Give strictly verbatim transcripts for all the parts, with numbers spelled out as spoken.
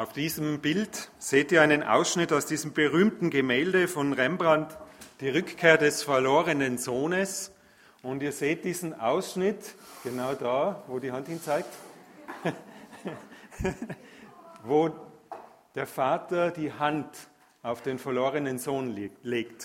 Auf diesem Bild seht ihr einen Ausschnitt aus diesem berühmten Gemälde von Rembrandt, Die Rückkehr des verlorenen Sohnes. Und ihr seht diesen Ausschnitt, genau da, wo die Hand hin zeigt, wo der Vater die Hand auf den verlorenen Sohn legt.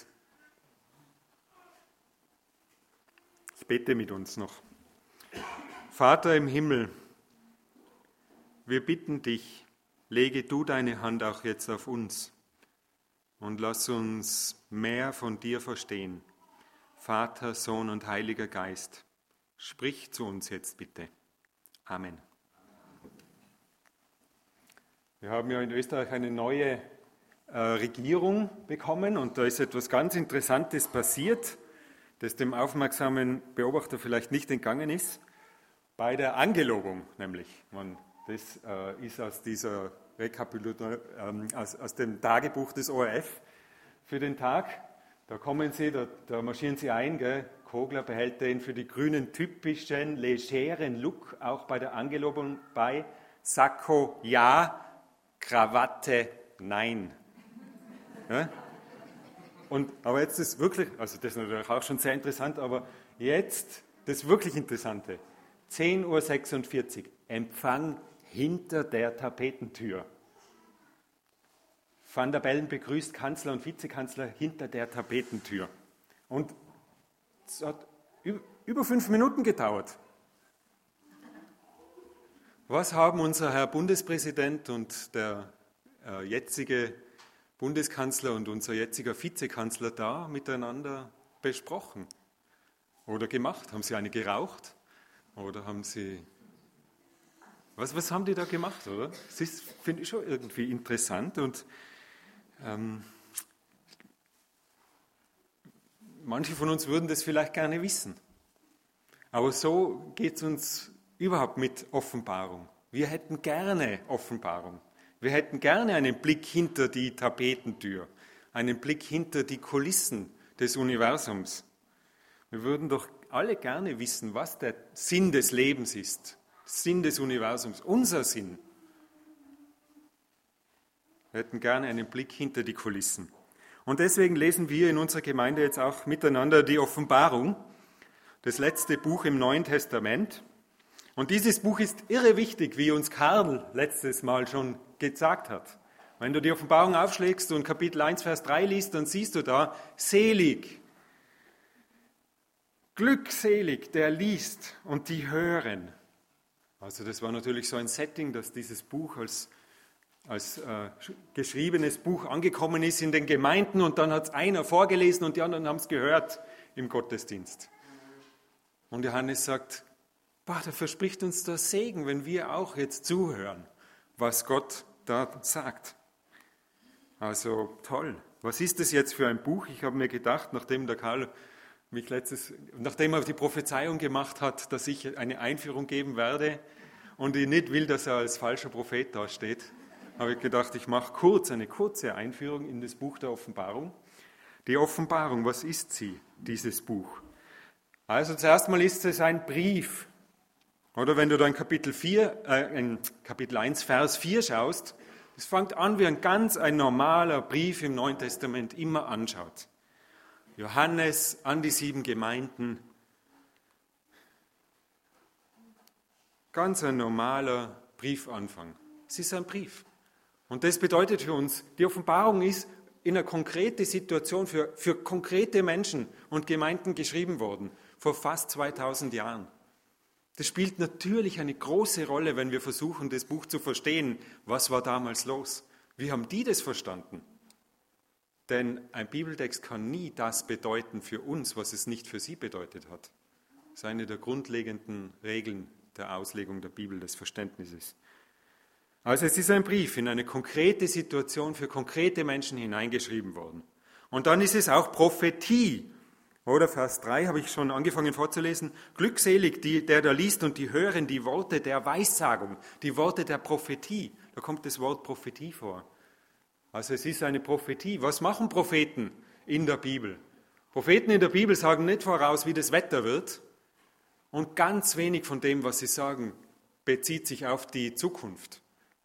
Ich bete mit uns noch. Vater im Himmel, wir bitten dich, lege du deine Hand auch jetzt auf uns und lass uns mehr von dir verstehen. Vater, Sohn und Heiliger Geist, sprich zu uns jetzt bitte. Amen. Wir haben ja in Österreich eine neue äh, Regierung bekommen und da ist etwas ganz Interessantes passiert, das dem aufmerksamen Beobachter vielleicht nicht entgangen ist. Bei der Angelobung nämlich. Man, das äh, ist aus dieser Rekapitulation, ähm, aus, aus dem Tagebuch des O R F für den Tag. Da kommen Sie, da, da marschieren Sie ein, gell? Kogler behält den für die Grünen typischen legeren Look auch bei der Angelobung bei. Sakko ja, Krawatte nein. Ja? Und, aber jetzt ist wirklich, also das ist natürlich auch schon sehr interessant, aber jetzt das wirklich Interessante. zehn Uhr sechsundvierzig, Empfang hinter der Tapetentür. Van der Bellen begrüßt Kanzler und Vizekanzler hinter der Tapetentür. Und es hat über fünf Minuten gedauert. Was haben unser Herr Bundespräsident und der äh, jetzige Bundeskanzler und unser jetziger Vizekanzler da miteinander besprochen oder gemacht? Haben sie eine geraucht? Oder haben sie... Was, was haben die da gemacht, oder? Das ist, finde ich, schon irgendwie interessant und ähm, manche von uns würden das vielleicht gerne wissen. Aber so geht es uns überhaupt mit Offenbarung. Wir hätten gerne Offenbarung. Wir hätten gerne einen Blick hinter die Tapetentür, einen Blick hinter die Kulissen des Universums. Wir würden doch alle gerne wissen, was der Sinn des Lebens ist, Sinn des Universums, unser Sinn. Wir hätten gerne einen Blick hinter die Kulissen. Und deswegen lesen wir in unserer Gemeinde jetzt auch miteinander die Offenbarung, das letzte Buch im Neuen Testament. Und dieses Buch ist irre wichtig, wie uns Karl letztes Mal schon gesagt hat. Wenn du die Offenbarung aufschlägst und Kapitel eins, Vers drei liest, dann siehst du da, selig, glückselig, der liest und die hören. Also das war natürlich so ein Setting, dass dieses Buch als, als äh, geschriebenes Buch angekommen ist in den Gemeinden und dann hat es einer vorgelesen und die anderen haben es gehört im Gottesdienst. Und Johannes sagt, boah, der verspricht uns der Segen, wenn wir auch jetzt zuhören, was Gott da sagt. Also toll. Was ist das jetzt für ein Buch? Ich habe mir gedacht, nachdem der Karl mich letztes, nachdem er die Prophezeiung gemacht hat, dass ich eine Einführung geben werde und ich nicht will, dass er als falscher Prophet dasteht, habe ich gedacht, ich mache kurz eine kurze Einführung in das Buch der Offenbarung. Die Offenbarung, was ist sie, dieses Buch? Also zuerst mal ist es ein Brief. Oder wenn du da in Kapitel vier, äh, in Kapitel eins, Vers vier schaust, es fängt an wie ein ganz ein normaler Brief im Neuen Testament immer anschaut. Johannes an die sieben Gemeinden. Ganz ein normaler Briefanfang. Es ist ein Brief. Und das bedeutet für uns, die Offenbarung ist in einer konkreten Situation für, für konkrete Menschen und Gemeinden geschrieben worden, vor fast zweitausend Jahren. Das spielt natürlich eine große Rolle, wenn wir versuchen, das Buch zu verstehen. Was war damals los? Wie haben die das verstanden? Denn ein Bibeltext kann nie das bedeuten für uns, was es nicht für sie bedeutet hat. Das ist eine der grundlegenden Regeln der Auslegung der Bibel, des Verständnisses. Also es ist ein Brief in eine konkrete Situation für konkrete Menschen hineingeschrieben worden. Und dann ist es auch Prophetie. Oder Vers drei habe ich schon angefangen vorzulesen. Glückselig, die, der da liest und die hören die Worte der Weissagung, die Worte der Prophetie. Da kommt das Wort Prophetie vor. Also es ist eine Prophetie. Was machen Propheten in der Bibel? Propheten in der Bibel sagen nicht voraus, wie das Wetter wird. Und ganz wenig von dem, was sie sagen, bezieht sich auf die Zukunft.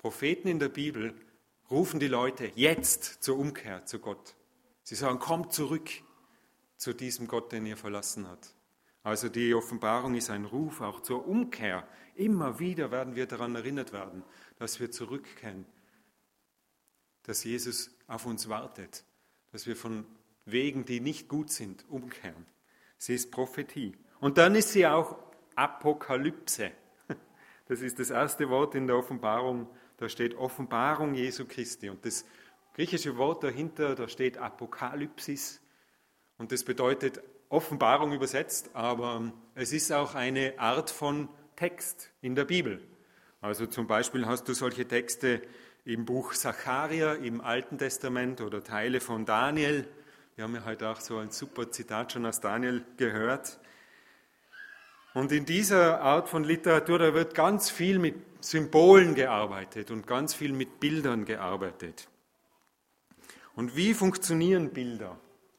Propheten in der Bibel rufen die Leute jetzt zur Umkehr zu Gott. Sie sagen, kommt zurück zu diesem Gott, den ihr verlassen habt. Also die Offenbarung ist ein Ruf auch zur Umkehr. Immer wieder werden wir daran erinnert werden, dass wir zurückkehren, dass Jesus auf uns wartet, dass wir von Wegen, die nicht gut sind, umkehren. Sie ist Prophetie. Und dann ist sie auch Apokalypse. Das ist das erste Wort in der Offenbarung. Da steht Offenbarung Jesu Christi. Und das griechische Wort dahinter, da steht Apokalypsis. Und das bedeutet Offenbarung übersetzt, aber es ist auch eine Art von Text in der Bibel. Also zum Beispiel hast du solche Texte im Buch Sacharja im Alten Testament oder Teile von Daniel. Wir haben ja heute auch so ein super Zitat schon aus Daniel gehört. Und in dieser Art von Literatur, da wird ganz viel mit Symbolen gearbeitet und ganz viel mit Bildern gearbeitet. Und wie funktionieren Bilder?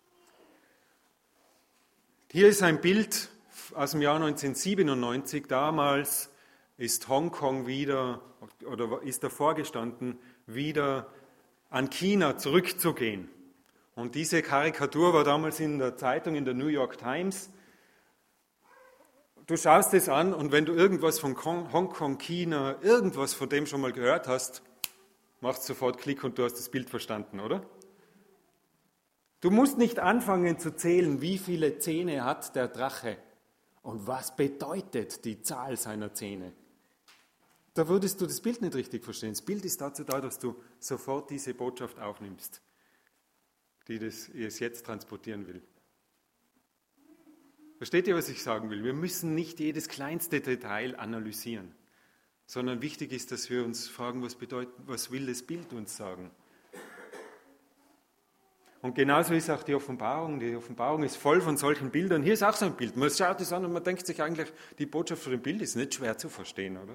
Hier ist ein Bild aus dem Jahr neunzehnhundertsiebenundneunzig. Damals ist Hongkong wieder, oder ist davor gestanden, wieder an China zurückzugehen. Und diese Karikatur war damals in der Zeitung, in der New York Times. Du schaust es an und wenn du irgendwas von Hongkong, China, irgendwas von dem schon mal gehört hast, machst sofort Klick und du hast das Bild verstanden, oder? Du musst nicht anfangen zu zählen, wie viele Zähne hat der Drache und was bedeutet die Zahl seiner Zähne. Da würdest du das Bild nicht richtig verstehen. Das Bild ist dazu da, dass du sofort diese Botschaft aufnimmst, die das, es jetzt transportieren will. Versteht ihr, was ich sagen will? Wir müssen nicht jedes kleinste Detail analysieren, sondern wichtig ist, dass wir uns fragen, was bedeutet, was will das Bild uns sagen? Und genauso ist auch die Offenbarung. Die Offenbarung ist voll von solchen Bildern. Hier ist auch so ein Bild. Man schaut es an und man denkt sich eigentlich, die Botschaft von dem Bild ist nicht schwer zu verstehen, oder?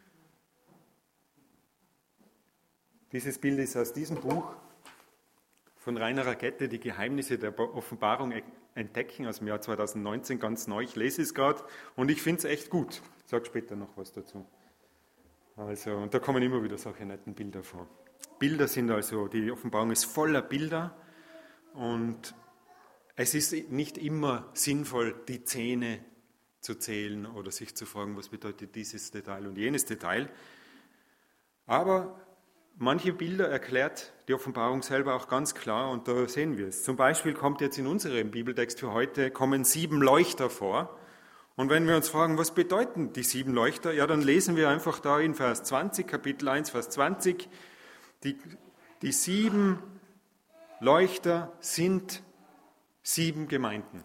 Dieses Bild ist aus diesem Buch von Rainer Rakete, Die Geheimnisse der Offenbarung entdecken, aus dem Jahr zweitausendneunzehn, ganz neu. Ich lese es gerade und ich finde es echt gut. Ich sage später noch was dazu. Also, und da kommen immer wieder solche netten Bilder vor. Bilder sind also, die Offenbarung ist voller Bilder. Und es ist nicht immer sinnvoll, die Zähne zu zählen oder sich zu fragen, was bedeutet dieses Detail und jenes Detail. Aber manche Bilder erklärt die Offenbarung selber auch ganz klar und da sehen wir es. Zum Beispiel kommt jetzt in unserem Bibeltext für heute, kommen sieben Leuchter vor. Und wenn wir uns fragen, was bedeuten die sieben Leuchter, ja, dann lesen wir einfach da in Vers zwanzig, Kapitel eins, Vers zwanzig, die, die sieben Leuchter sind sieben Gemeinden.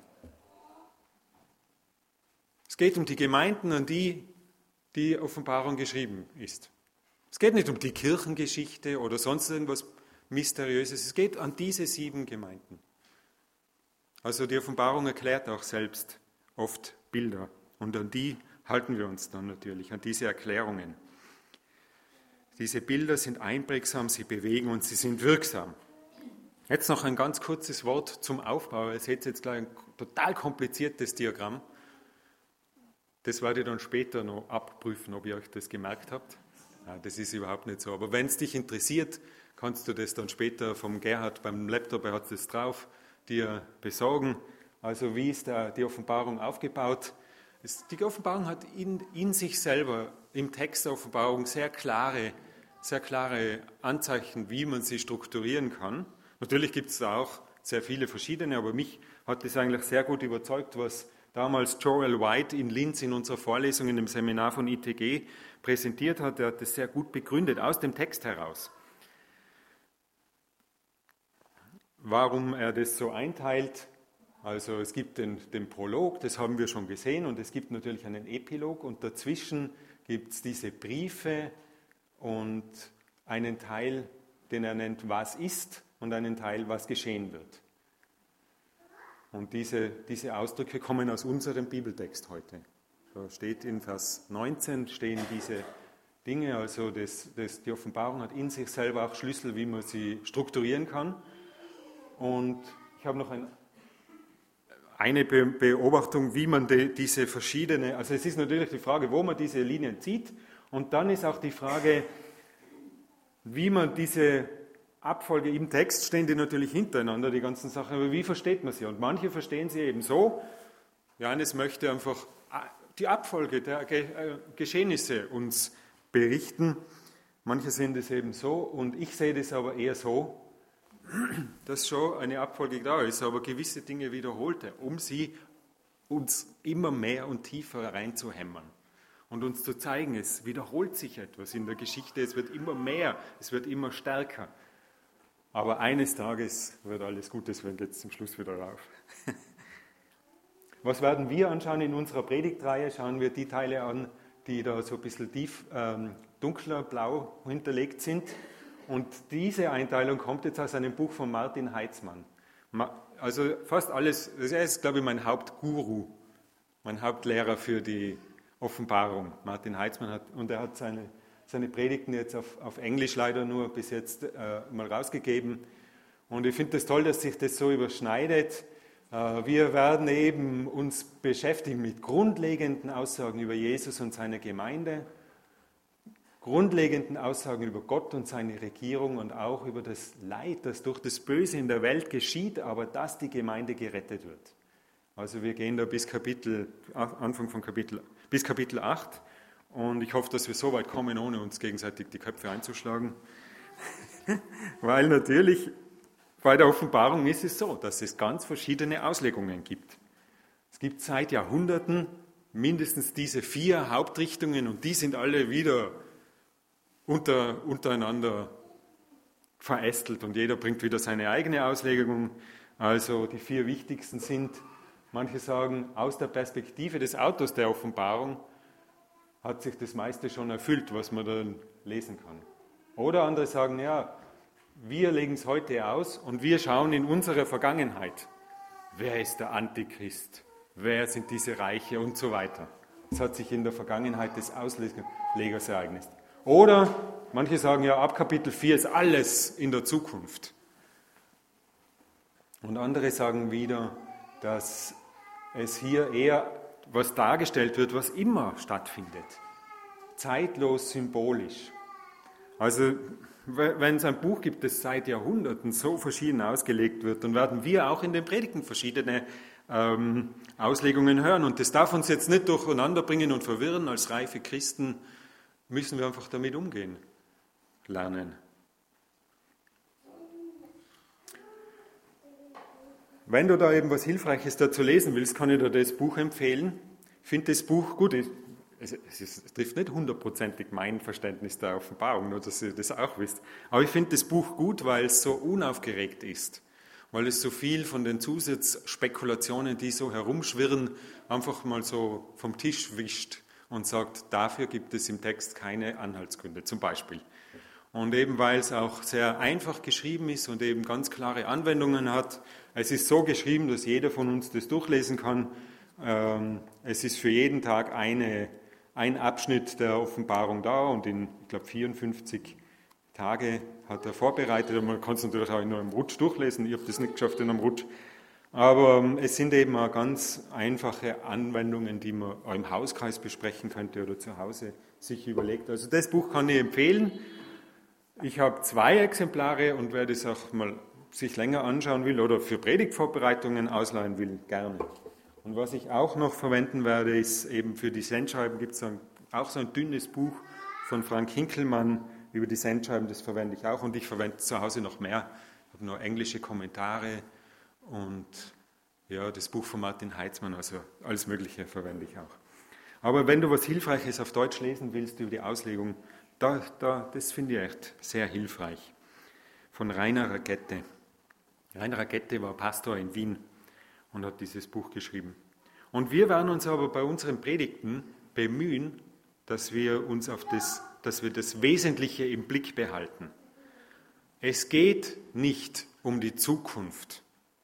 Es geht um die Gemeinden, an die die Offenbarung geschrieben ist. Es geht nicht um die Kirchengeschichte oder sonst irgendwas Mysteriöses. Es geht an diese sieben Gemeinden. Also die Offenbarung erklärt auch selbst oft Bilder. Und an die halten wir uns dann natürlich, an diese Erklärungen. Diese Bilder sind einprägsam, sie bewegen und sie sind wirksam. Jetzt noch ein ganz kurzes Wort zum Aufbau. Ihr seht jetzt gleich ein total kompliziertes Diagramm. Das werde ich dann später noch abprüfen, ob ihr euch das gemerkt habt. Ja, das ist überhaupt nicht so. Aber wenn es dich interessiert, kannst du das dann später vom Gerhard beim Laptop, er hat das drauf, dir besorgen. Also wie ist da die Offenbarung aufgebaut? Die Offenbarung hat in, in sich selber, im Text der Offenbarung, sehr klare, sehr klare Anzeichen, wie man sie strukturieren kann. Natürlich gibt es da auch sehr viele verschiedene, aber mich hat das eigentlich sehr gut überzeugt, was damals Joel White in Linz in unserer Vorlesung in dem Seminar von I T G präsentiert hat. Er hat das sehr gut begründet, aus dem Text heraus. Warum er das so einteilt, also es gibt den, den Prolog, das haben wir schon gesehen, und es gibt natürlich einen Epilog und dazwischen gibt es diese Briefe und einen Teil, den er nennt, was ist, und einen Teil, was geschehen wird. Und diese, diese Ausdrücke kommen aus unserem Bibeltext heute. Da steht in Vers neunzehn, stehen diese Dinge, also das, das, die Offenbarung hat in sich selber auch Schlüssel, wie man sie strukturieren kann. Und ich habe noch ein, eine Be- Beobachtung, wie man de, diese verschiedene, also es ist natürlich die Frage, wo man diese Linien zieht, und dann ist auch die Frage, wie man diese Abfolge im Text stehen die natürlich hintereinander, die ganzen Sachen, aber wie versteht man sie? Und manche verstehen sie eben so, Johannes möchte einfach die Abfolge der Geschehnisse uns berichten. Manche sehen das eben so und ich sehe das aber eher so, dass schon eine Abfolge da ist, aber gewisse Dinge wiederholte, um sie uns immer mehr und tiefer reinzuhämmern und uns zu zeigen, es wiederholt sich etwas in der Geschichte, es wird immer mehr, es wird immer stärker. Aber eines Tages wird alles gut, deswegen geht es zum Schluss wieder rauf. Was werden wir anschauen in unserer Predigtreihe? Schauen wir die Teile an, die da so ein bisschen tief, ähm, dunkler blau hinterlegt sind. Und diese Einteilung kommt jetzt aus einem Buch von Martin Heitzmann. Also fast alles, er ist, glaube ich, mein Hauptguru, mein Hauptlehrer für die Offenbarung. Martin Heitzmann hat, und er hat seine seine Predigten jetzt auf, auf Englisch leider nur bis jetzt äh, mal rausgegeben. Und ich finde es das toll, dass sich das so überschneidet. Äh, wir werden eben uns beschäftigen mit grundlegenden Aussagen über Jesus und seine Gemeinde, grundlegenden Aussagen über Gott und seine Regierung und auch über das Leid, das durch das Böse in der Welt geschieht, aber dass die Gemeinde gerettet wird. Also wir gehen da bis Kapitel, Anfang von Kapitel, bis Kapitel acht. Und ich hoffe, dass wir so weit kommen, ohne uns gegenseitig die Köpfe einzuschlagen. Weil natürlich bei der Offenbarung ist es so, dass es ganz verschiedene Auslegungen gibt. Es gibt seit Jahrhunderten mindestens diese vier Hauptrichtungen und die sind alle wieder unter, untereinander verästelt und jeder bringt wieder seine eigene Auslegung. Also die vier wichtigsten sind, manche sagen, aus der Perspektive des Autors der Offenbarung hat sich das meiste schon erfüllt, was man dann lesen kann. Oder andere sagen, ja, wir legen es heute aus und wir schauen in unsere Vergangenheit. Wer ist der Antichrist? Wer sind diese Reiche und so weiter? Das hat sich in der Vergangenheit des Auslegers ereignet. Oder manche sagen, ja, ab Kapitel vier ist alles in der Zukunft. Und andere sagen wieder, dass es hier eher was dargestellt wird, was immer stattfindet. Zeitlos, symbolisch. Also, wenn es ein Buch gibt, das seit Jahrhunderten so verschieden ausgelegt wird, dann werden wir auch in den Predigten verschiedene ähm, Auslegungen hören. Und das darf uns jetzt nicht durcheinander bringen und verwirren. Als reife Christen müssen wir einfach damit umgehen lernen. Wenn du da eben was Hilfreiches dazu lesen willst, kann ich dir das Buch empfehlen. Ich finde das Buch gut. Es, es, es trifft nicht hundertprozentig mein Verständnis der Offenbarung, nur dass ihr das auch wisst. Aber ich finde das Buch gut, weil es so unaufgeregt ist. Weil es so viel von den Zusatzspekulationen, die so herumschwirren, einfach mal so vom Tisch wischt und sagt, dafür gibt es im Text keine Anhaltsgründe, zum Beispiel. Und eben weil es auch sehr einfach geschrieben ist und eben ganz klare Anwendungen hat. Es ist so geschrieben, dass jeder von uns das durchlesen kann. Es ist für jeden Tag eine, ein Abschnitt der Offenbarung da und in, ich glaube, vierundfünfzig Tage hat er vorbereitet. Man kann es natürlich auch nur im Rutsch durchlesen. Ich habe das nicht geschafft in einem Rutsch. Aber es sind eben auch ganz einfache Anwendungen, die man auch im Hauskreis besprechen könnte oder zu Hause sich überlegt. Also das Buch kann ich empfehlen. Ich habe zwei Exemplare und wer das auch mal sich länger anschauen will oder für Predigtvorbereitungen ausleihen will, gerne. Und was ich auch noch verwenden werde, ist eben für die Sendschreiben gibt es auch so ein dünnes Buch von Frank Hinkelmann über die Sendschreiben, das verwende ich auch und ich verwende zu Hause noch mehr. Ich habe noch englische Kommentare und ja, das Buch von Martin Heitzmann, also alles Mögliche verwende ich auch. Aber wenn du was Hilfreiches auf Deutsch lesen willst über die Auslegung, Da, da, das finde ich echt sehr hilfreich. Von Rainer Rakette. Rainer Rakette war Pastor in Wien und hat dieses Buch geschrieben. Und wir werden uns aber bei unseren Predigten bemühen, dass wir uns auf das, dass wir das Wesentliche im Blick behalten. Es geht nicht um die Zukunft.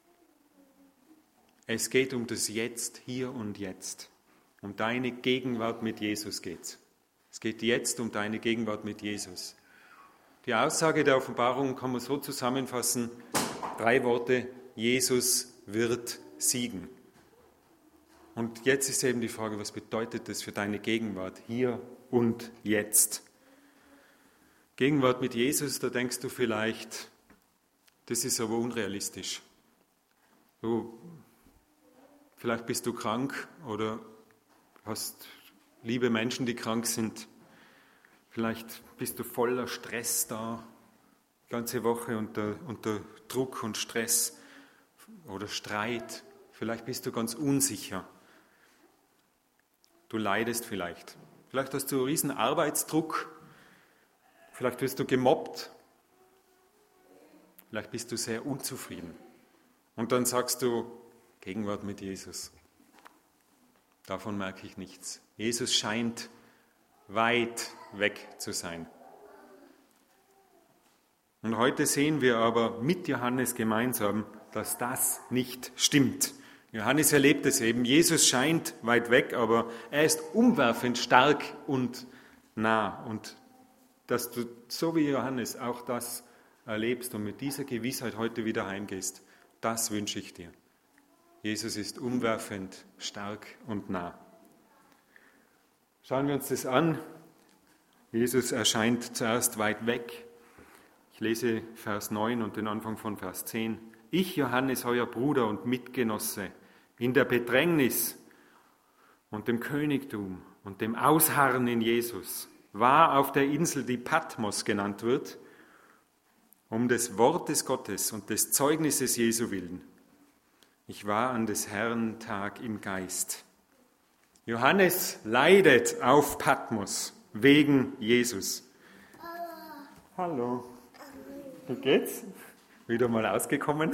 Es geht um das Jetzt, hier und jetzt. Um deine Gegenwart mit Jesus geht's. Es geht jetzt um deine Gegenwart mit Jesus. Die Aussage der Offenbarung kann man so zusammenfassen, drei Worte, Jesus wird siegen. Und jetzt ist eben die Frage, was bedeutet das für deine Gegenwart hier und jetzt? Gegenwart mit Jesus, da denkst du vielleicht, das ist aber unrealistisch. Du, vielleicht bist du krank oder hast liebe Menschen, die krank sind. Vielleicht bist du voller Stress da, die ganze Woche unter, unter Druck und Stress oder Streit. Vielleicht bist du ganz unsicher. Du leidest vielleicht. Vielleicht hast du einen riesen Arbeitsdruck. Vielleicht wirst du gemobbt. Vielleicht bist du sehr unzufrieden. Und dann sagst du, Gegenwart mit Jesus. Davon merke ich nichts. Jesus scheint weit weg zu sein. Und heute sehen wir aber mit Johannes gemeinsam, dass das nicht stimmt. Johannes erlebt es eben. Jesus scheint weit weg, aber er ist umwerfend stark und nah. Und dass du, so wie Johannes, auch das erlebst und mit dieser Gewissheit heute wieder heimgehst, das wünsche ich dir. Jesus ist umwerfend stark und nah. Schauen wir uns das an. Jesus erscheint zuerst weit weg. Ich lese Vers neun und den Anfang von Vers zehn. Ich, Johannes, euer Bruder und Mitgenosse, in der Bedrängnis und dem Königtum und dem Ausharren in Jesus, war auf der Insel, die Patmos genannt wird, um des Wortes Gottes und des Zeugnisses Jesu willen. Ich war an des Herrn Tag im Geist. Johannes leidet auf Patmos wegen Jesus. Hallo. Wie geht's? Wieder mal ausgekommen.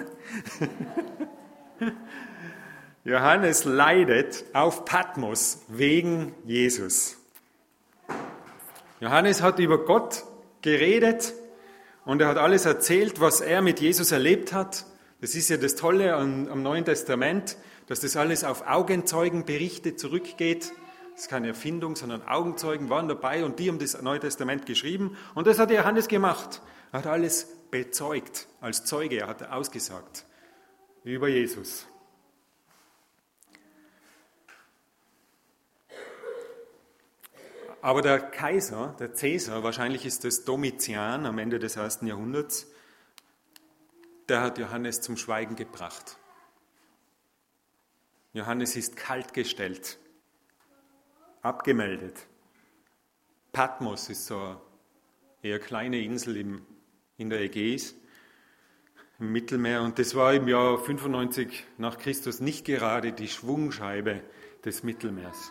Johannes leidet auf Patmos wegen Jesus. Johannes hat über Gott geredet und er hat alles erzählt, was er mit Jesus erlebt hat. Das ist ja das Tolle am, am Neuen Testament, dass das alles auf Augenzeugenberichte zurückgeht. Das ist keine Erfindung, sondern Augenzeugen waren dabei und die haben das Neue Testament geschrieben. Und das hat Johannes gemacht. Er hat alles bezeugt, als Zeuge, er hat ausgesagt über Jesus. Aber der Kaiser, der Cäsar, wahrscheinlich ist das Domitian am Ende des ersten Jahrhunderts, der hat Johannes zum Schweigen gebracht. Johannes ist kaltgestellt, abgemeldet. Patmos ist so eine eher kleine Insel im, in der Ägäis, im Mittelmeer. Und das war im Jahr fünfundneunzig nach Christus nicht gerade die Schwungscheibe des Mittelmeers.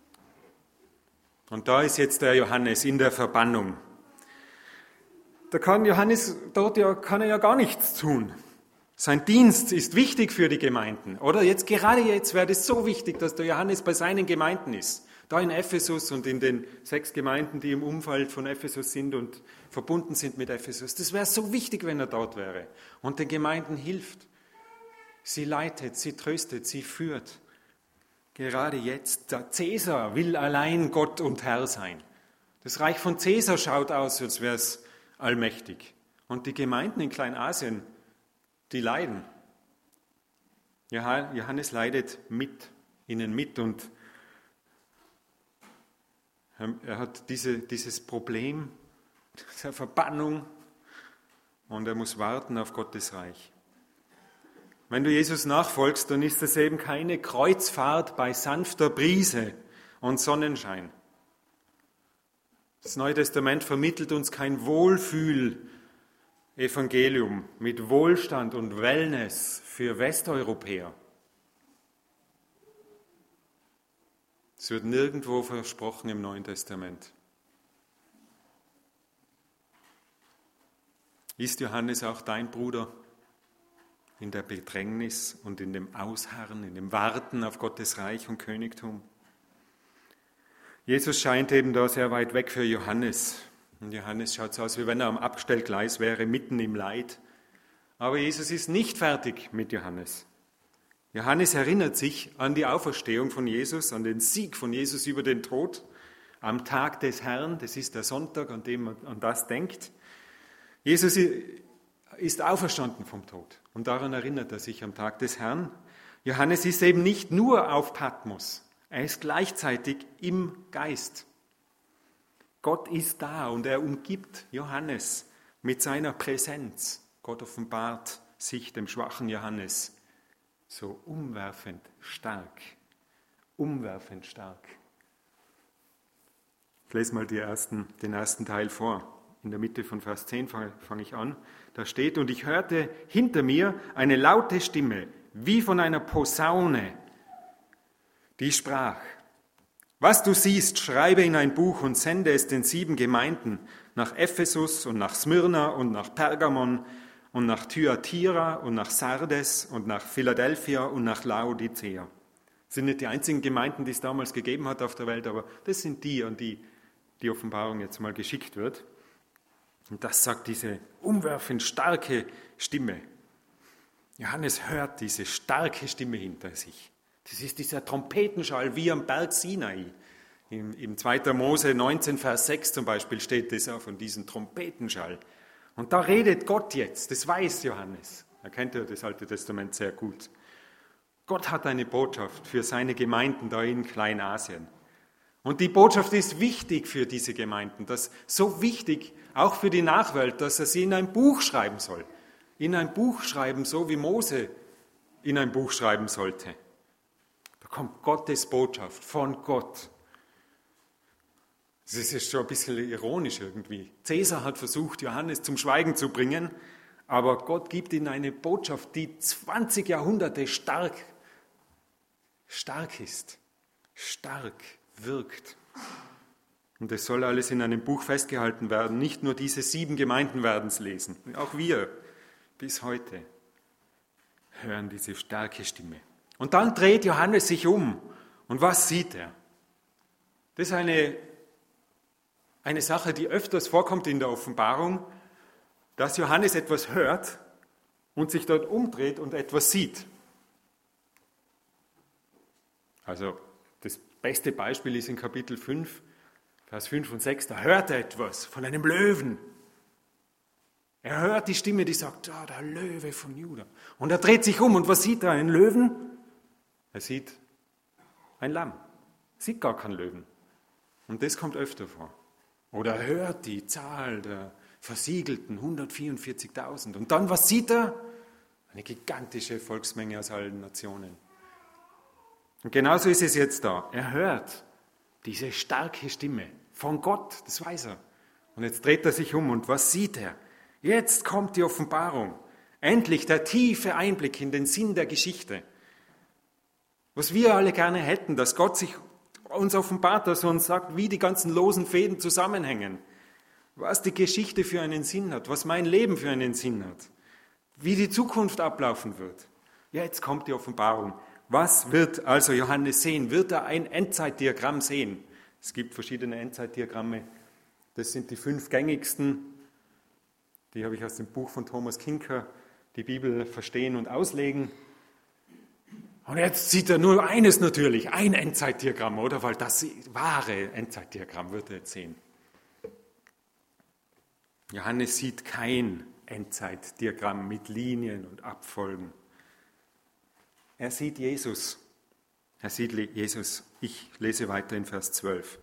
Und da ist jetzt der Johannes in der Verbannung. Da kann Johannes dort ja, kann er ja gar nichts tun. Sein Dienst ist wichtig für die Gemeinden. Oder jetzt, gerade jetzt wäre es so wichtig, dass der Johannes bei seinen Gemeinden ist. Da in Ephesus und in den sechs Gemeinden, die im Umfeld von Ephesus sind und verbunden sind mit Ephesus. Das wäre so wichtig, wenn er dort wäre und den Gemeinden hilft. Sie leitet, sie tröstet, sie führt. Gerade jetzt, der Cäsar will allein Gott und Herr sein. Das Reich von Cäsar schaut aus, als wäre es allmächtig. Und die Gemeinden in Kleinasien, die leiden. Johannes leidet mit, ihnen mit und er hat diese, dieses Problem der Verbannung und er muss warten auf Gottes Reich. Wenn du Jesus nachfolgst, dann ist das eben keine Kreuzfahrt bei sanfter Brise und Sonnenschein. Das Neue Testament vermittelt uns kein Wohlfühl-Evangelium mit Wohlstand und Wellness für Westeuropäer. Es wird nirgendwo versprochen im Neuen Testament. Ist Johannes auch dein Bruder? In der Bedrängnis und in dem Ausharren, in dem Warten auf Gottes Reich und Königtum. Jesus scheint eben da sehr weit weg für Johannes. Und Johannes schaut so aus, wie wenn er am Abstellgleis wäre, mitten im Leid. Aber Jesus ist nicht fertig mit Johannes. Johannes erinnert sich an die Auferstehung von Jesus, an den Sieg von Jesus über den Tod, am Tag des Herrn, das ist der Sonntag, an dem man an das denkt. Jesus ist auferstanden vom Tod. Und daran erinnert er sich am Tag des Herrn. Johannes ist eben nicht nur auf Patmos, er ist gleichzeitig im Geist. Gott ist da und er umgibt Johannes mit seiner Präsenz. Gott offenbart sich dem schwachen Johannes so umwerfend stark. Umwerfend stark. Ich lese mal die ersten, den ersten Teil vor. In der Mitte von Vers zehn fange fang ich an. Da steht, und ich hörte hinter mir eine laute Stimme, wie von einer Posaune, die sprach: Was du siehst, schreibe in ein Buch und sende es den sieben Gemeinden, nach Ephesus und nach Smyrna und nach Pergamon und nach Thyatira und nach Sardes und nach Philadelphia und nach Laodicea. Das sind nicht die einzigen Gemeinden, die es damals gegeben hat auf der Welt, aber das sind die, an die die Offenbarung jetzt mal geschickt wird. Und das sagt diese umwerfend starke Stimme. Johannes hört diese starke Stimme hinter sich. Das ist dieser Trompetenschall wie am Berg Sinai. Im, im zweiten Mose neunzehn, Vers sechs zum Beispiel steht das auch von diesem Trompetenschall. Und da redet Gott jetzt, das weiß Johannes. Er kennt ja das Alte Testament sehr gut. Gott hat eine Botschaft für seine Gemeinden da in Kleinasien. Und die Botschaft ist wichtig für diese Gemeinden, das so wichtig, auch für die Nachwelt, dass er sie in ein Buch schreiben soll. In ein Buch schreiben, so wie Mose in ein Buch schreiben sollte. Da kommt Gottes Botschaft von Gott. Das ist schon ein bisschen ironisch irgendwie. Cäsar hat versucht, Johannes zum Schweigen zu bringen, aber Gott gibt ihm eine Botschaft, die zwanzig Jahrhunderte stark, stark ist, stark wirkt. Und es soll alles in einem Buch festgehalten werden. Nicht nur diese sieben Gemeinden werden es lesen. Auch wir bis heute hören diese starke Stimme. Und dann dreht Johannes sich um. Und was sieht er? Das ist eine, eine Sache, die öfters vorkommt in der Offenbarung, dass Johannes etwas hört und sich dort umdreht und etwas sieht. Also das beste Beispiel ist in Kapitel fünf, Vers fünf und sechs, da hört er etwas von einem Löwen. Er hört die Stimme, die sagt, ah, der Löwe von Juda. Und er dreht sich um und was sieht er? Einen Löwen? Er sieht ein Lamm. Er sieht gar keinen Löwen. Und das kommt öfter vor. Oder er hört die Zahl der Versiegelten, hundertvierundvierzigtausend. Und dann, was sieht er? Eine gigantische Volksmenge aus allen Nationen. Und genauso ist es jetzt da. Er hört diese starke Stimme von Gott, das weiß er. Und jetzt dreht er sich um und was sieht er? Jetzt kommt die Offenbarung. Endlich der tiefe Einblick in den Sinn der Geschichte. Was wir alle gerne hätten, dass Gott sich uns offenbart, dass er uns sagt, wie die ganzen losen Fäden zusammenhängen. Was die Geschichte für einen Sinn hat, was mein Leben für einen Sinn hat. Wie die Zukunft ablaufen wird. Jetzt kommt die Offenbarung. Was wird also Johannes sehen? Wird er ein Endzeitdiagramm sehen? Es gibt verschiedene Endzeitdiagramme. Das sind die fünf gängigsten. Die habe ich aus dem Buch von Thomas Kinker, die Bibel verstehen und auslegen. Und jetzt sieht er nur eines natürlich, ein Endzeitdiagramm, oder? Weil das wahre Endzeitdiagramm wird er jetzt sehen. Johannes sieht kein Endzeitdiagramm mit Linien und Abfolgen. Er sieht Jesus. Er sieht Jesus. Ich lese weiter in Vers zwölf.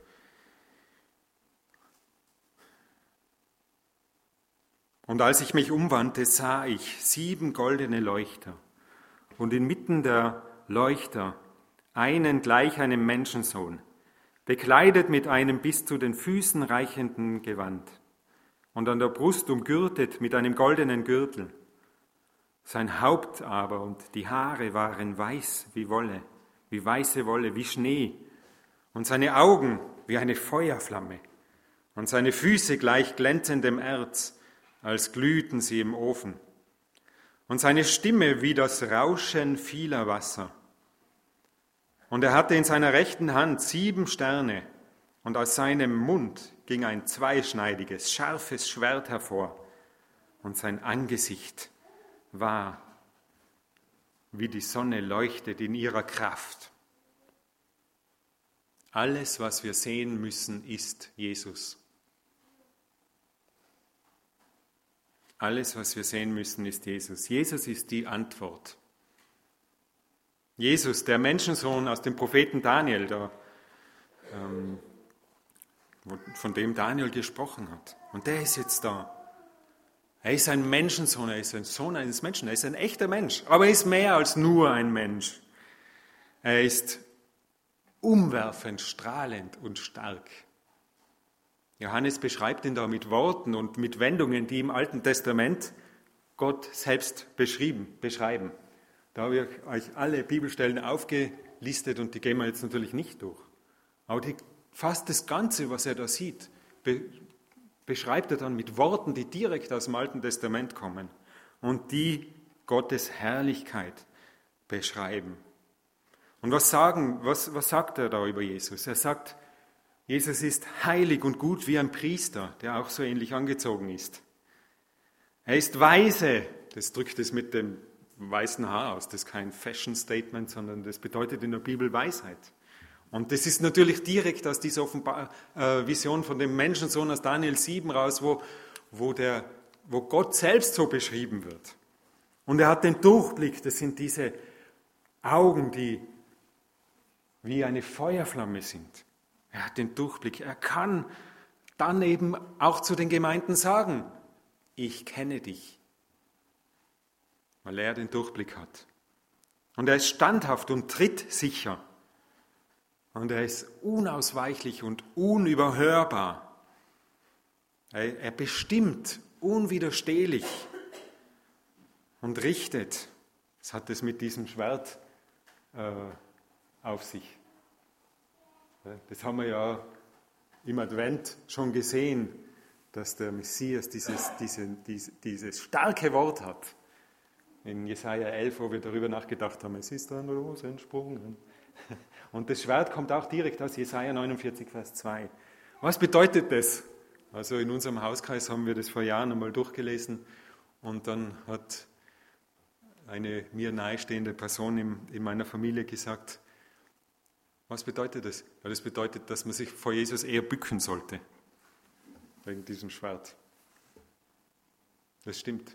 Und als ich mich umwandte, sah ich sieben goldene Leuchter und inmitten der Leuchter einen gleich einem Menschensohn, bekleidet mit einem bis zu den Füßen reichenden Gewand und an der Brust umgürtet mit einem goldenen Gürtel. Sein Haupt aber und die Haare waren weiß wie Wolle, wie weiße Wolle, wie Schnee, und seine Augen wie eine Feuerflamme und seine Füße gleich glänzendem Erz, als glühten sie im Ofen, und seine Stimme wie das Rauschen vieler Wasser. Und er hatte in seiner rechten Hand sieben Sterne, und aus seinem Mund ging ein zweischneidiges, scharfes Schwert hervor, und sein Angesicht war wie die Sonne leuchtet in ihrer Kraft. Alles, was wir sehen müssen, ist Jesus. Alles, was wir sehen müssen, ist Jesus. Jesus ist die Antwort. Jesus, der Menschensohn aus dem Propheten Daniel, da, ähm, von dem Daniel gesprochen hat. Und der ist jetzt da. Er ist ein Menschensohn, er ist ein Sohn eines Menschen, er ist ein echter Mensch, aber er ist mehr als nur ein Mensch. Er ist umwerfend, strahlend und stark. Johannes beschreibt ihn da mit Worten und mit Wendungen, die im Alten Testament Gott selbst beschrieben, beschreiben. Da habe ich euch alle Bibelstellen aufgelistet und die gehen wir jetzt natürlich nicht durch. Aber die, fast das Ganze, was er da sieht, be, beschreibt er dann mit Worten, die direkt aus dem Alten Testament kommen und die Gottes Herrlichkeit beschreiben. Und was, sagen, was, was sagt er da über Jesus? Er sagt, Jesus ist heilig und gut wie ein Priester, der auch so ähnlich angezogen ist. Er ist weise, das drückt es mit dem weißen Haar aus, das ist kein Fashion-Statement, sondern das bedeutet in der Bibel Weisheit. Und das ist natürlich direkt aus dieser Offenbar- äh, Vision von dem Menschensohn aus Daniel sieben raus, wo, wo, der, wo Gott selbst so beschrieben wird. Und er hat den Durchblick, das sind diese Augen, die wie eine Feuerflamme sind. Er hat den Durchblick. Er kann dann eben auch zu den Gemeinden sagen, ich kenne dich, weil er den Durchblick hat. Und er ist standhaft und trittsicher. Und er ist unausweichlich und unüberhörbar. Er, er bestimmt unwiderstehlich und richtet. Das hat es mit diesem Schwert äh, auf sich. Das haben wir ja im Advent schon gesehen, dass der Messias dieses, diese, diese, dieses starke Wort hat. In Jesaja elf, wo wir darüber nachgedacht haben, es ist ein Ros entsprungen. Und das Schwert kommt auch direkt aus Jesaja neunundvierzig, Vers zwei. Was bedeutet das? Also in unserem Hauskreis haben wir das vor Jahren einmal durchgelesen und dann hat eine mir nahestehende Person in, in meiner Familie gesagt, was bedeutet das? Ja, das bedeutet, dass man sich vor Jesus eher bücken sollte, wegen diesem Schwert. Das stimmt.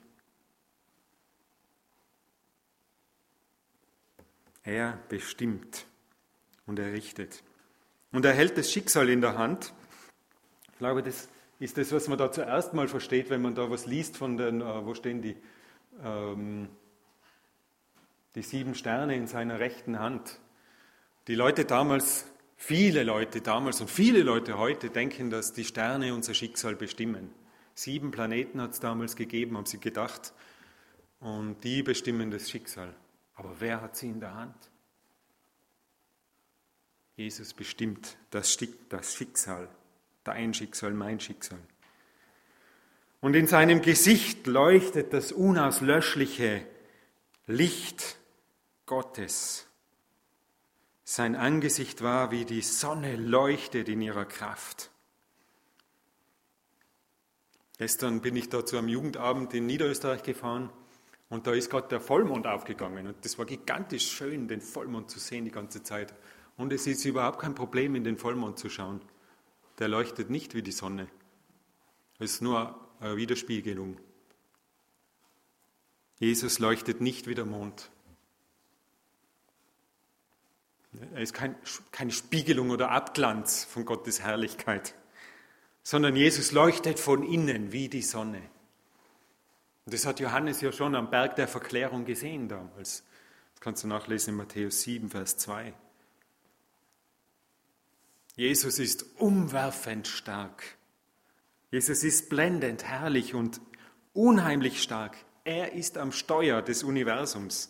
Er bestimmt und er richtet. Und er hält das Schicksal in der Hand. Ich glaube, das ist das, was man da zuerst mal versteht, wenn man da was liest von den, äh, wo stehen die, ähm, die sieben Sterne in seiner rechten Hand. Die Leute damals, viele Leute damals und viele Leute heute denken, dass die Sterne unser Schicksal bestimmen. Sieben Planeten hat es damals gegeben, haben sie gedacht, und die bestimmen das Schicksal. Aber wer hat sie in der Hand? Jesus bestimmt das Schicksal, dein Schicksal, mein Schicksal. Und in seinem Gesicht leuchtet das unauslöschliche Licht Gottes. Sein Angesicht war wie die Sonne leuchtet in ihrer Kraft. Gestern bin ich da zu einem Jugendabend in Niederösterreich gefahren und da ist gerade der Vollmond aufgegangen und das war gigantisch schön, den Vollmond zu sehen die ganze Zeit. Und es ist überhaupt kein Problem, in den Vollmond zu schauen. Der leuchtet nicht wie die Sonne. Es ist nur eine Widerspiegelung. Jesus leuchtet nicht wie der Mond. Er ist kein, keine Spiegelung oder Abglanz von Gottes Herrlichkeit, sondern Jesus leuchtet von innen wie die Sonne. Und das hat Johannes ja schon am Berg der Verklärung gesehen damals. Das kannst du nachlesen in Matthäus sieben, Vers zwei. Jesus ist umwerfend stark. Jesus ist blendend, herrlich und unheimlich stark. Er ist am Steuer des Universums.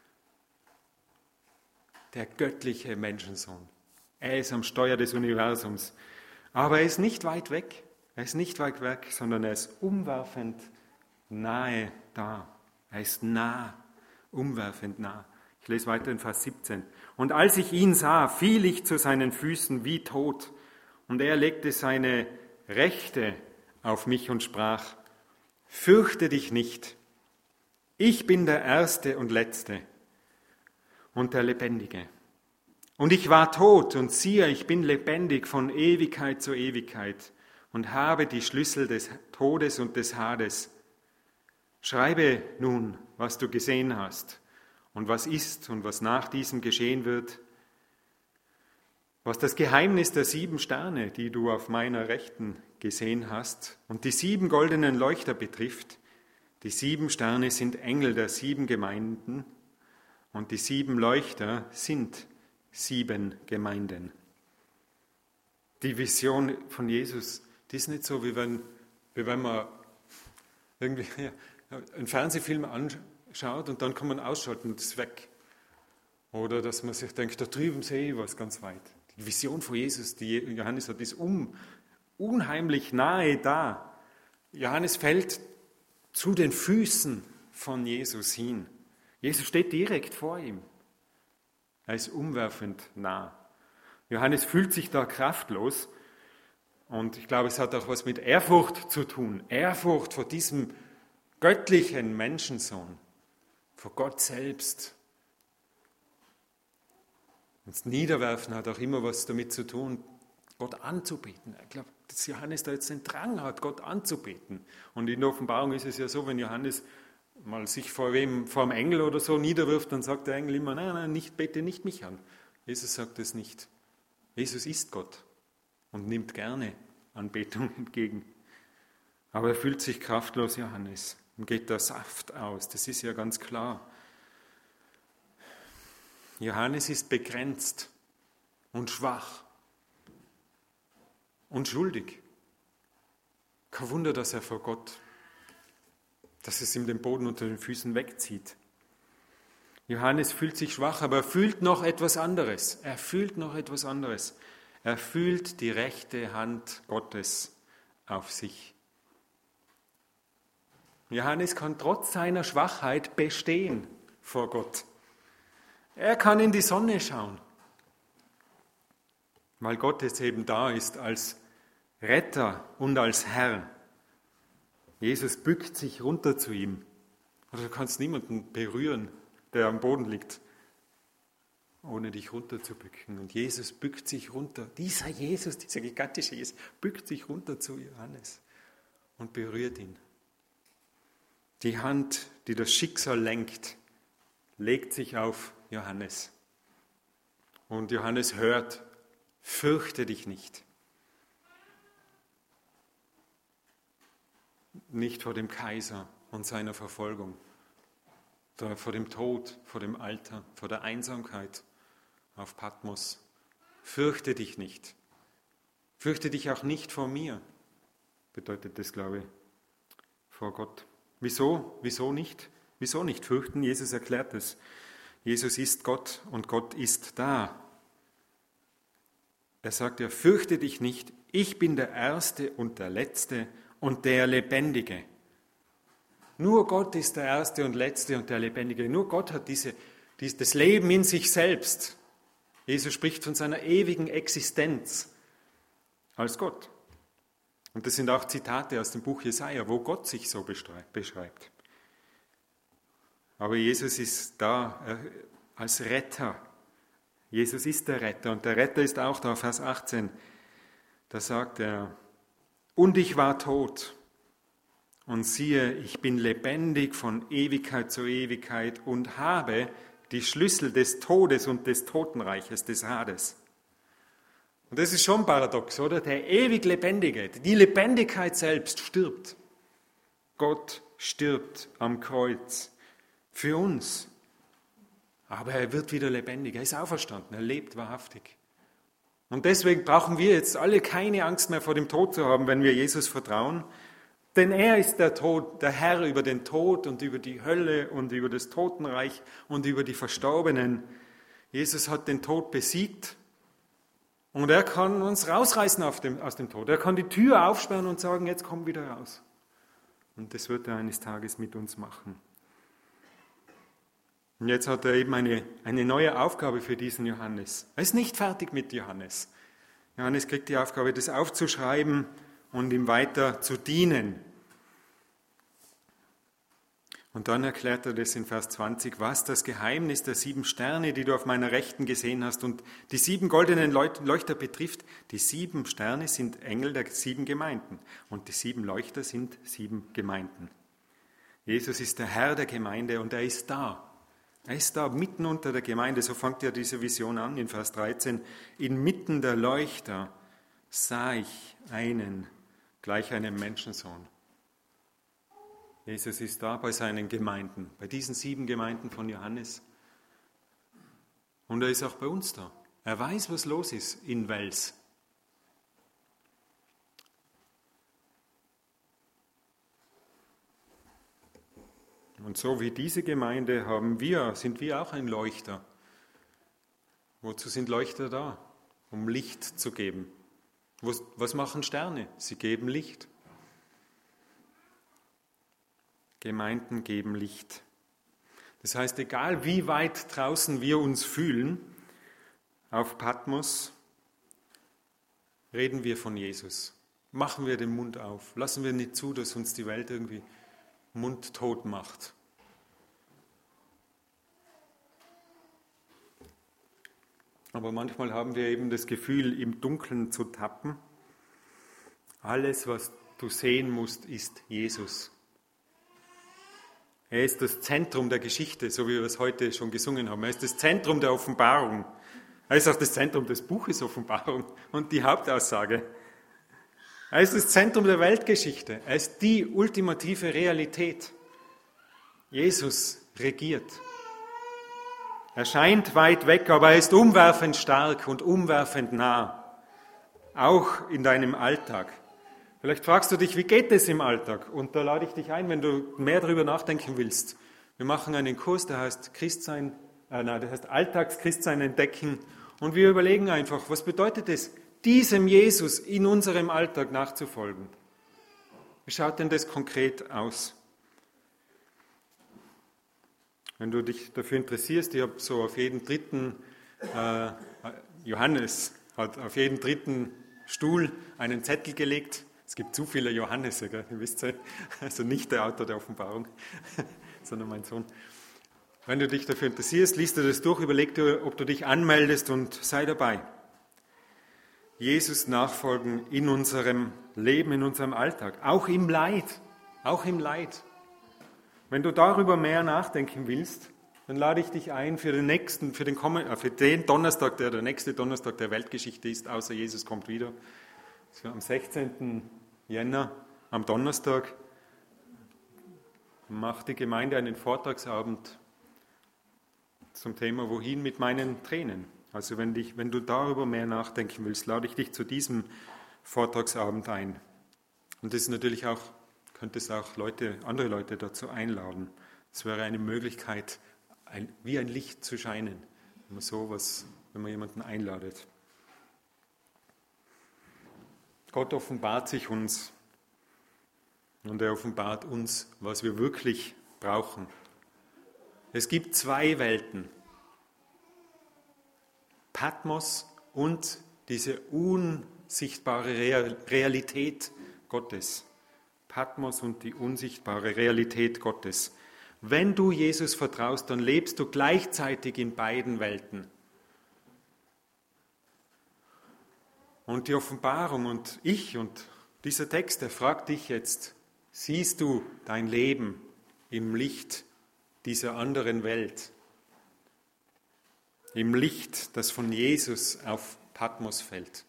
Der göttliche Menschensohn. Er ist am Steuer des Universums. Aber er ist nicht weit weg. Er ist nicht weit weg, sondern er ist umwerfend nahe da. Er ist nah, umwerfend nah. Ich lese weiter in Vers siebzehn. Und als ich ihn sah, fiel ich zu seinen Füßen wie tot. Und er legte seine Rechte auf mich und sprach, fürchte dich nicht. Ich bin der Erste und Letzte und der Lebendige. Und ich war tot, und siehe, ich bin lebendig von Ewigkeit zu Ewigkeit und habe die Schlüssel des Todes und des Hades. Schreibe nun, was du gesehen hast und was ist und was nach diesem geschehen wird. Was das Geheimnis der sieben Sterne, die du auf meiner Rechten gesehen hast, und die sieben goldenen Leuchter betrifft, die sieben Sterne sind Engel der sieben Gemeinden und die sieben Leuchter sind sieben Gemeinden. Die Vision von Jesus, die ist nicht so, wie wenn, wie wenn man irgendwie ja, einen Fernsehfilm anschaut und dann kann man ausschalten und ist weg. Oder dass man sich denkt, da drüben sehe ich was ganz weit. Die Vision von Jesus, die Johannes hat, ist un, unheimlich nahe da. Johannes fällt zu den Füßen von Jesus hin. Jesus steht direkt vor ihm. Er ist umwerfend nah. Johannes fühlt sich da kraftlos und ich glaube, es hat auch was mit Ehrfurcht zu tun. Ehrfurcht vor diesem göttlichen Menschensohn, vor Gott selbst. Und das Niederwerfen hat auch immer was damit zu tun, Gott anzubeten. Ich glaube, dass Johannes da jetzt den Drang hat, Gott anzubeten. Und in der Offenbarung ist es ja so, wenn Johannes mal sich vor wem, vor einem Engel oder so niederwirft, dann sagt der Engel immer, nein, nein, nicht, bete nicht mich an. Jesus sagt es nicht. Jesus ist Gott und nimmt gerne Anbetung entgegen. Aber er fühlt sich kraftlos, Johannes. Ihm geht der Saft aus, das ist ja ganz klar. Johannes ist begrenzt und schwach und schuldig. Kein Wunder, dass er vor Gott, dass es ihm den Boden unter den Füßen wegzieht. Johannes fühlt sich schwach, aber er fühlt noch etwas anderes. Er fühlt noch etwas anderes. Er fühlt die rechte Hand Gottes auf sich. Johannes kann trotz seiner Schwachheit bestehen vor Gott. Er kann in die Sonne schauen, weil Gott jetzt eben da ist als Retter und als Herr. Jesus bückt sich runter zu ihm. Also du kannst niemanden berühren, der am Boden liegt, ohne dich runterzubücken. Und Jesus bückt sich runter. Dieser Jesus, dieser gigantische Jesus, bückt sich runter zu Johannes und berührt ihn. Die Hand, die das Schicksal lenkt, legt sich auf Johannes. Und Johannes hört, fürchte dich nicht. Nicht vor dem Kaiser und seiner Verfolgung, vor dem Tod, vor dem Alter, vor der Einsamkeit auf Patmos. Fürchte dich nicht. Fürchte dich auch nicht vor mir, bedeutet das, glaube ich, vor Gott. Wieso? Wieso nicht? Wieso nicht fürchten? Jesus erklärt es. Jesus ist Gott und Gott ist da. Er sagt ja, fürchte dich nicht, ich bin der Erste und der Letzte und der Lebendige. Nur Gott ist der Erste und Letzte und der Lebendige. Nur Gott hat diese, dies, das Leben in sich selbst. Jesus spricht von seiner ewigen Existenz als Gott. Und das sind auch Zitate aus dem Buch Jesaja, wo Gott sich so beschreibt. Aber Jesus ist da als Retter. Jesus ist der Retter und der Retter ist auch da, Vers achtzehn. Da sagt er, und ich war tot und siehe, ich bin lebendig von Ewigkeit zu Ewigkeit und habe die Schlüssel des Todes und des Totenreiches, des Hades. Und das ist schon paradox, oder? Der ewig Lebendige, die Lebendigkeit selbst stirbt. Gott stirbt am Kreuz für uns. Aber er wird wieder lebendig, er ist auferstanden, er lebt wahrhaftig. Und deswegen brauchen wir jetzt alle keine Angst mehr vor dem Tod zu haben, wenn wir Jesus vertrauen. Denn er ist der Tod, der Herr über den Tod und über die Hölle und über das Totenreich und über die Verstorbenen. Jesus hat den Tod besiegt und er kann uns rausreißen auf dem, aus dem Tod. Er kann die Tür aufsperren und sagen, jetzt komm wieder raus. Und das wird er eines Tages mit uns machen. Und jetzt hat er eben eine, eine neue Aufgabe für diesen Johannes. Er ist nicht fertig mit Johannes. Johannes kriegt die Aufgabe, das aufzuschreiben und ihm weiter zu dienen. Und dann erklärt er das in Vers zwanzig, was das Geheimnis der sieben Sterne, die du auf meiner Rechten gesehen hast, und die sieben goldenen Leuchter betrifft. Die sieben Sterne sind Engel der sieben Gemeinden und die sieben Leuchter sind sieben Gemeinden. Jesus ist der Herr der Gemeinde und er ist da. Er ist da mitten unter der Gemeinde, so fängt ja diese Vision an in Vers dreizehn. Inmitten der Leuchter sah ich einen, gleich einem Menschensohn. Jesus ist da bei seinen Gemeinden, bei diesen sieben Gemeinden von Johannes. Und er ist auch bei uns da. Er weiß, was los ist in Wels. Und so wie diese Gemeinde haben wir, sind wir auch ein Leuchter. Wozu sind Leuchter da? Um Licht zu geben. Was machen Sterne? Sie geben Licht. Gemeinden geben Licht. Das heißt, egal wie weit draußen wir uns fühlen, auf Patmos, reden wir von Jesus. Machen wir den Mund auf. Lassen wir nicht zu, dass uns die Welt irgendwie mundtot macht. Aber manchmal haben wir eben das Gefühl, im Dunkeln zu tappen. Alles, was du sehen musst, ist Jesus. Er ist das Zentrum der Geschichte, so wie wir es heute schon gesungen haben. Er ist das Zentrum der Offenbarung. Er ist auch das Zentrum des Buches Offenbarung und die Hauptaussage. Er ist das Zentrum der Weltgeschichte. Er ist die ultimative Realität. Jesus regiert. Er scheint weit weg, aber er ist umwerfend stark und umwerfend nah. Auch in deinem Alltag. Vielleicht fragst du dich, wie geht es im Alltag? Und da lade ich dich ein, wenn du mehr darüber nachdenken willst. Wir machen einen Kurs, der heißt Christsein, äh, nein, der heißt Alltagschristsein entdecken. Und wir überlegen einfach, was bedeutet es, diesem Jesus in unserem Alltag nachzufolgen? Wie schaut denn das konkret aus? Wenn du dich dafür interessierst, ich habe so auf jeden dritten, äh, Johannes hat auf jeden dritten Stuhl einen Zettel gelegt. Es gibt zu viele Johannese, gell? Ihr wisst ja, also nicht der Autor der Offenbarung, sondern mein Sohn. Wenn du dich dafür interessierst, liest du das durch, überleg dir, ob du dich anmeldest und sei dabei. Jesus nachfolgen in unserem Leben, in unserem Alltag, auch im Leid, auch im Leid. Wenn du darüber mehr nachdenken willst, dann lade ich dich ein für den nächsten, für den, für den Donnerstag, der der nächste Donnerstag der Weltgeschichte ist, außer Jesus kommt wieder. Das war am sechzehnten Jänner, am Donnerstag, macht die Gemeinde einen Vortragsabend zum Thema Wohin mit meinen Tränen. Also wenn, dich, wenn du darüber mehr nachdenken willst, lade ich dich zu diesem Vortragsabend ein. Und das ist natürlich auch, könntest auch Leute, andere Leute dazu einladen. Es wäre eine Möglichkeit, ein, wie ein Licht zu scheinen, wenn man sowas, wenn man jemanden einladet. Gott offenbart sich uns und er offenbart uns, was wir wirklich brauchen. Es gibt zwei Welten. Patmos und diese unsichtbare Realität Gottes. Patmos und die unsichtbare Realität Gottes. Wenn du Jesus vertraust, dann lebst du gleichzeitig in beiden Welten. Und die Offenbarung und ich und dieser Text, der fragt dich jetzt, siehst du dein Leben im Licht dieser anderen Welt? Im Licht, das von Jesus auf Patmos fällt.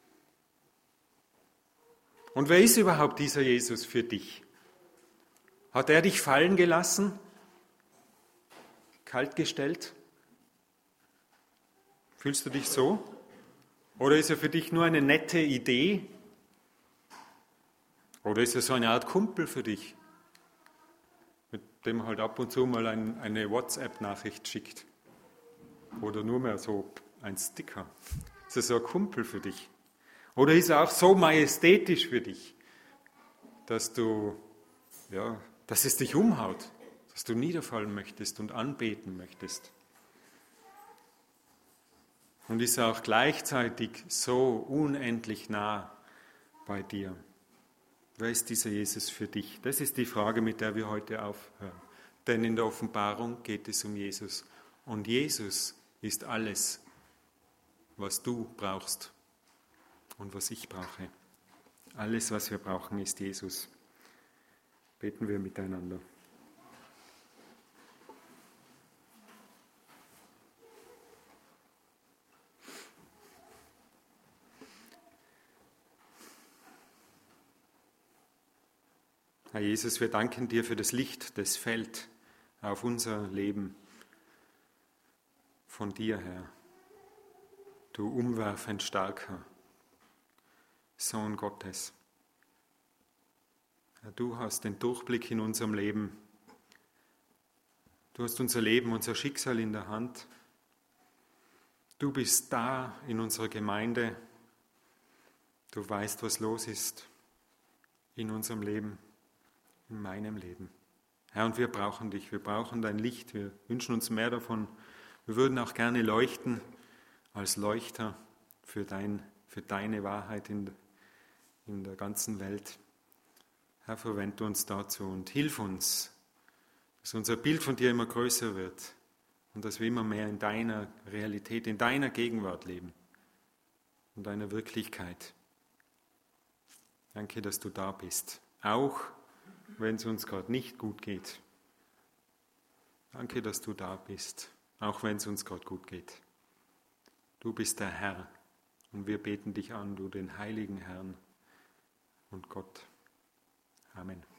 Und wer ist überhaupt dieser Jesus für dich? Hat er dich fallen gelassen? Kaltgestellt? Fühlst du dich so? Oder ist er für dich nur eine nette Idee? Oder ist er so eine Art Kumpel für dich, mit dem halt ab und zu mal ein, eine WhatsApp-Nachricht schickt? Oder nur mehr so ein Sticker. Ist er so ein Kumpel für dich? Oder ist er auch so majestätisch für dich, dass du, ja, dass es dich umhaut, dass du niederfallen möchtest und anbeten möchtest? Und ist er auch gleichzeitig so unendlich nah bei dir? Wer ist dieser Jesus für dich? Das ist die Frage, mit der wir heute aufhören. Denn in der Offenbarung geht es um Jesus. Und Jesus ist alles, was du brauchst und was ich brauche. Alles, was wir brauchen, ist Jesus. Beten wir miteinander. Herr Jesus, wir danken dir für das Licht, das fällt auf unser Leben von dir her. Du umwerfend starker Sohn Gottes. Herr, du hast den Durchblick in unserem Leben. Du hast unser Leben, unser Schicksal in der Hand. Du bist da in unserer Gemeinde. Du weißt, was los ist in unserem Leben, in meinem Leben. Herr, und wir brauchen dich, wir brauchen dein Licht, wir wünschen uns mehr davon. Wir würden auch gerne leuchten als Leuchter für, dein, für deine Wahrheit in, in der ganzen Welt. Herr, verwende uns dazu und hilf uns, dass unser Bild von dir immer größer wird und dass wir immer mehr in deiner Realität, in deiner Gegenwart leben, in deiner Wirklichkeit. Danke, dass du da bist, auch wenn es uns gerade nicht gut geht. Danke, dass du da bist, auch wenn es uns gerade gut geht. Du bist der Herr und wir beten dich an, du den heiligen Herrn und Gott. Amen.